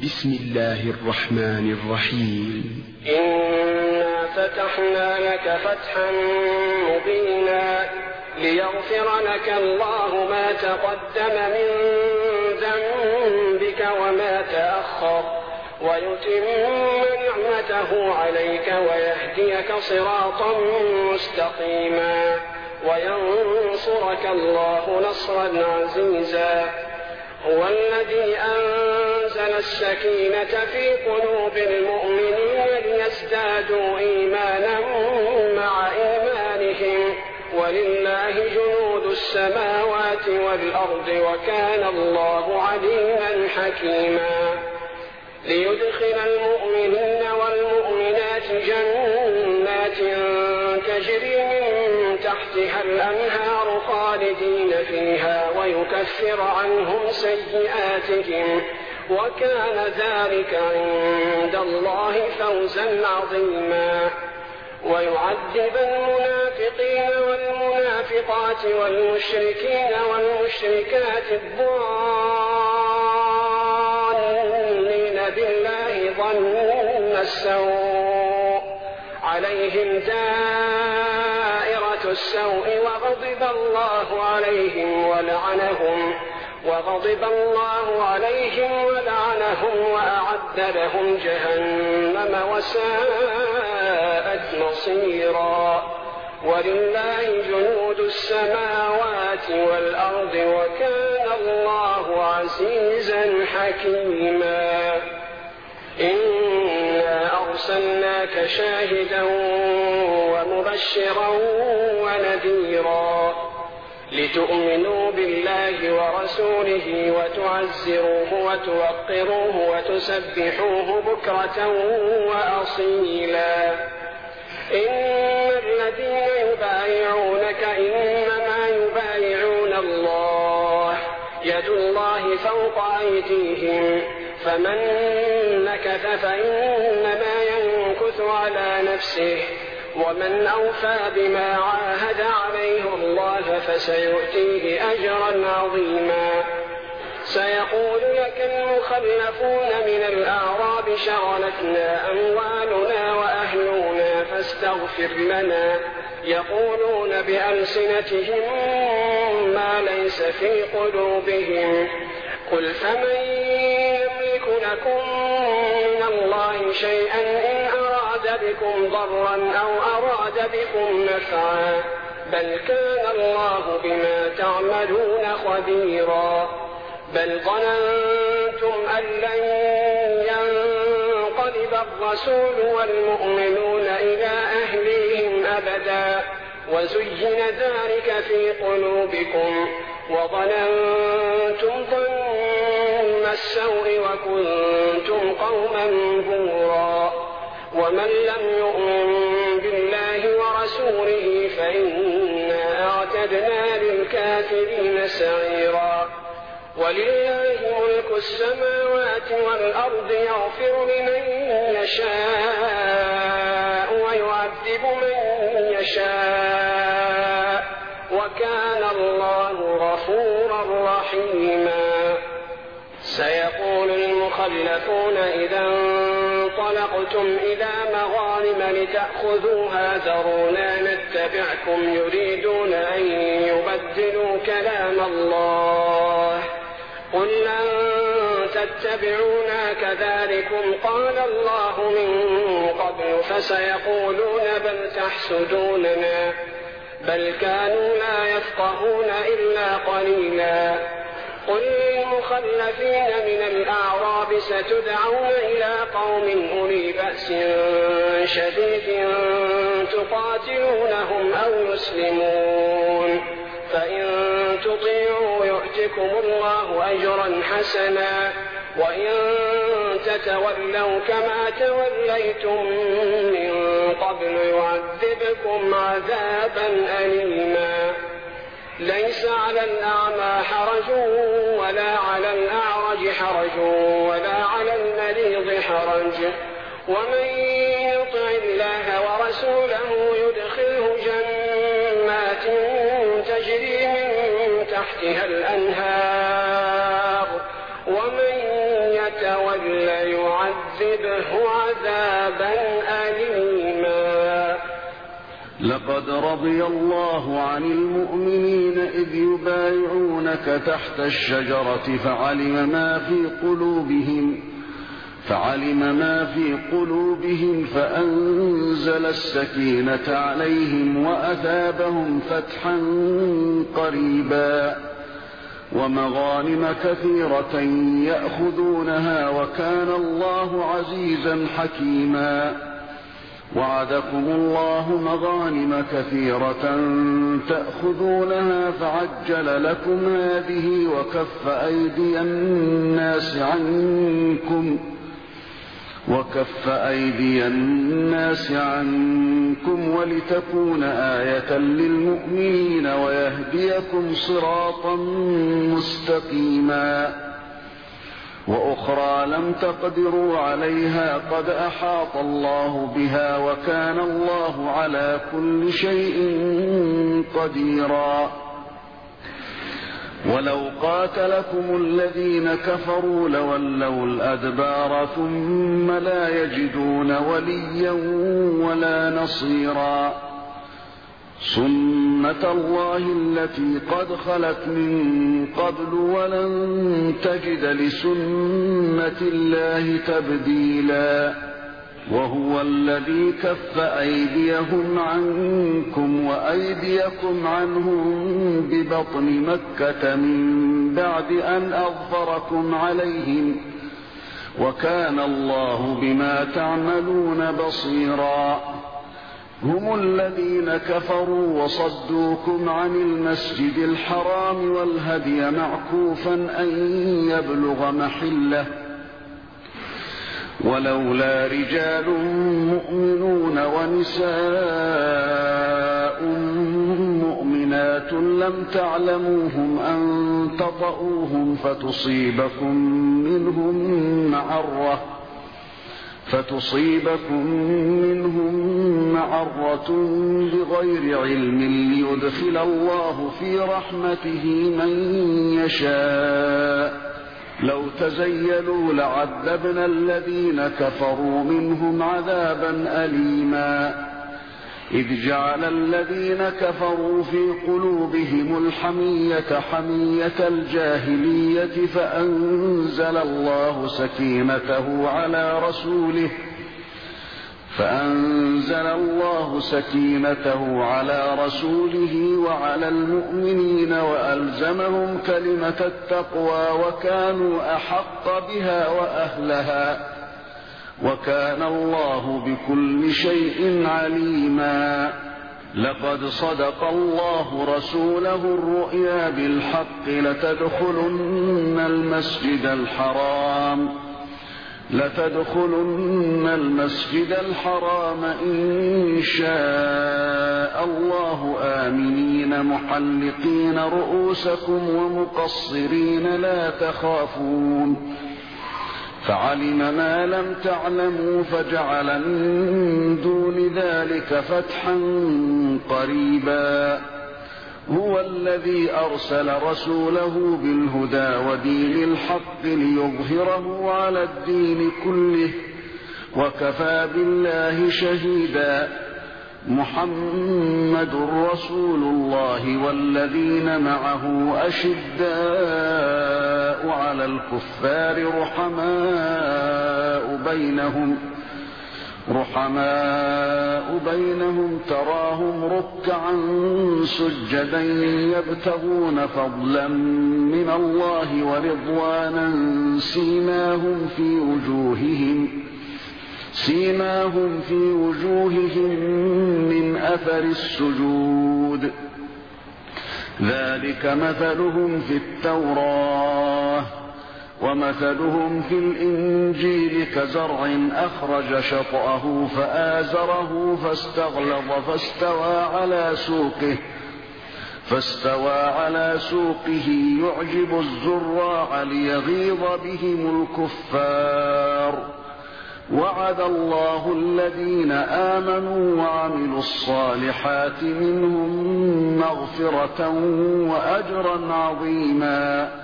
بسم الله الرحمن الرحيم. إنا فتحنا لك فتحا مبينا ليغفر لك الله ما تقدم من ذنبك وما تأخر ويتم نعمته عليك ويهديك صراطا مستقيما وينصرك الله نصرا عزيزا. هو الذي أنزل السكينة في قلوب المؤمنين ليزدادوا إيمانا مع إيمانهم ولله جنود السماوات والأرض وكان الله عليما حكيما. ليدخل المؤمنين والمؤمنات جنات تجري من تحتها الأنهار خالدين فيها ويكفر عنهم سيئاتهم وكان ذلك عند الله فوزا عظيما. ويعذب المنافقين والمنافقات والمشركين والمشركات الظانين بالله ظن السوء عليهم دائرة السوء وغضب الله عليهم ولعنهم وأعد لهم جهنم وساءت مصيرا. ولله جنود السماوات والأرض وكان الله عزيزا حكيما. إنا أرسلناك شاهدا ومبشرا ونذيرا لتؤمنوا بالله ورسوله وتعزروه وتوقروه وتسبحوه بكرة وأصيلا. إن الذين يبايعونك إنما يبايعون الله يد الله فوق أيديهم فمن نكث فإنما ينكث على نفسه ومن أوفى بما عاهد عليه الله فسيؤتيه أجرا عظيما. سيقول لك المخلفون من الأعراب شغلتنا أموالنا وأهلنا فاستغفر لنا يقولون بألسنتهم ما ليس في قلوبهم قل فمن يملك لكم من الله شيئا إن أراد بكم ضرا أو أراد بكم نفعا بل كان الله بما تعملون خبيرا. بل ظننتم أن لن ينقلب الرسول والمؤمنون إلى أهليهم أبدا وزين ذلك في قلوبكم وظننتم ظن السوء وكنتم قوما بورا. ومن لم يؤمن بالله ورسوله فإنا أعتدنا للكافرين سعيرا. ولله ملك السماوات والأرض يغفر لمن يشاء ويعذب من يشاء وكان الله غفورا رحيما. سيقول المخلفون إذا انطلقتم إلى مغانم لتأخذوها ذرونا نتبعكم يريدون أن يبدلوا كلام الله قل لن تتبعونا كذلكم قال الله من قبل فسيقولون بل تحسدوننا بل كانوا لا يفقهون إلا قليلا. قل للمخلفين من الأعراب ستدعون إلى قوم أولي بأس شديد تقاتلونهم أو يسلمون فإن تطيعوا يؤتكم الله أجرا حسنا وإن تتولوا كما توليتم من قبل يعذبكم عذابا أليما. ليس على الأعمى حرج ولا على الأعرج حرج ولا على المريض حرج ومن يطع الله ورسوله يدخله جنات تجري من تحتها الأنهار ومن يتول يعذبه عذابا أليما. لقد رضي الله عن المؤمنين إذ يبايعونك تحت الشجرة فعلم ما في قلوبهم فأنزل السكينة عليهم وأثابهم فتحا قريبا ومغانم كثيرة يأخذونها وكان الله عزيزا حكيما. وعدكم الله مغانم كثيرة تأخذونها فعجل لكم هذه وكف أيدي الناس عنكم ولتكون آية للمؤمنين ويهديكم صراطا مستقيما. وأخرى لم تقدروا عليها قد أحاط الله بها وكان الله على كل شيء قديرا. ولو قاتلكم الذين كفروا لولوا الأدبار ثم لا يجدون وليا ولا نصيرا. سنة الله التي قد خلت من قبل ولن تجد لسنة الله تبديلا. وهو الذي كف أيديهم عنكم وأيديكم عنهم ببطن مكة من بعد أن أظفركم عليهم وكان الله بما تعملون بصيرا. هم الذين كفروا وصدوكم عن المسجد الحرام والهدي معكوفا أن يبلغ محله ولولا رجال مؤمنون ونساء مؤمنات لم تعلموهم أن تطؤوهم فتصيبكم منهم معرة بغير علم ليدخل الله في رحمته من يشاء. لو تزيلوا لعذبنا الذين كفروا منهم عذابا أليما. إذ جعل الذين كفروا في قلوبهم الحمية حمية الجاهلية فأنزل الله سكينته على رسوله وعلى المؤمنين وألزمهم كلمة التقوى وكانوا أحق بها وأهلها وكان الله بكل شيء عليما. لقد صدق الله رسوله الرؤيا بالحق لتدخلن المسجد الحرام إن شاء الله آمنين محلقين رؤوسكم ومقصرين لا تخافون فعلم ما لم تعلموا فجعل من دون ذلك فتحا قريبا. هو الذي أرسل رسوله بالهدى ودين الحق ليظهره على الدين كله وكفى بالله شهيدا. محمد رسول الله والذين معه أشداء على الكفار رحماء بينهم تراهم ركعا سجدا يبتغون فضلا من الله ورضوانا سيماهم في وجوههم من أثر السجود. ذلك مثلهم في التوراة ومثلهم في الإنجيل كزرع أخرج شطأه فآزره فاستغلظ فاستوى على سوقه يعجب الزراع ليغيظ بهم الكفار. وعد الله الذين آمنوا وعملوا الصالحات منهم مغفرة وأجرا عظيما.